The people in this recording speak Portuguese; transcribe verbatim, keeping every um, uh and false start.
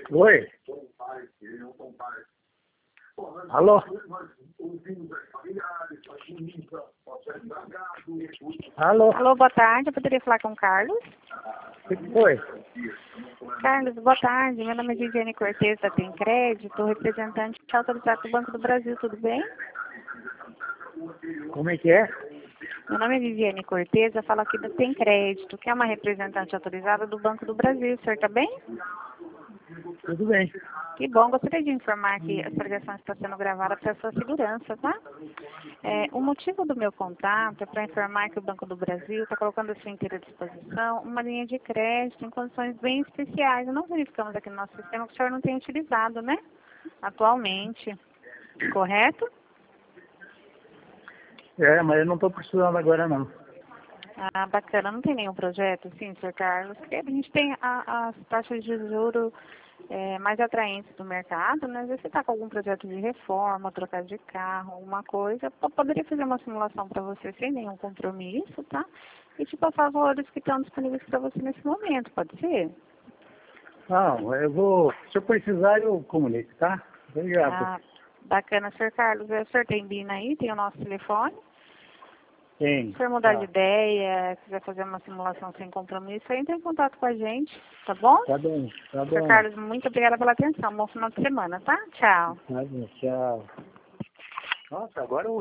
Oi. Alô? Alô? Alô, boa tarde. Eu poderia falar com o Carlos? O que foi? Carlos, boa tarde. Meu nome é Viviane Cortez, da Tem Crédito, representante autorizado do Banco do Brasil, tudo bem? Como é que é? Meu nome é Viviane Cortez, eu falo aqui da Tem Crédito, que é uma representante autorizada do Banco do Brasil. O senhor está bem? Tudo bem. Que bom. Gostaria de informar que essa ligação está sendo gravada para a sua segurança, tá? É, o motivo do meu contato é para informar que o Banco do Brasil está colocando à sua inteira disposição uma linha de crédito em condições bem especiais. Não verificamos aqui no nosso sistema que o senhor não tem utilizado, né? Atualmente. Correto? É, mas eu não estou precisando agora não. Ah, bacana. Não tem nenhum projeto, sim, senhor Carlos? Porque a gente tem a- as taxas de juros é, mais atraentes do mercado, né? Às vezes você está com algum projeto de reforma, trocar de carro, alguma coisa, eu poderia fazer uma simulação para você sem nenhum compromisso, tá? E te passar os valores que estão disponíveis para você nesse momento, pode ser? Não, eu vou... Se eu precisar, eu comunico, tá? Obrigado. Ah, bacana, senhor Carlos. O senhor tem BIN aí, tem o nosso telefone. Tem. Se o senhor mudar de Tá. ideia, quiser fazer uma simulação sem compromisso, entre em contato com a gente, tá bom? Tá bom, tá senhor bom. Carlos, muito obrigada pela atenção. Bom final de semana, tá? Tchau. Tá bom, tchau. Nossa, agora eu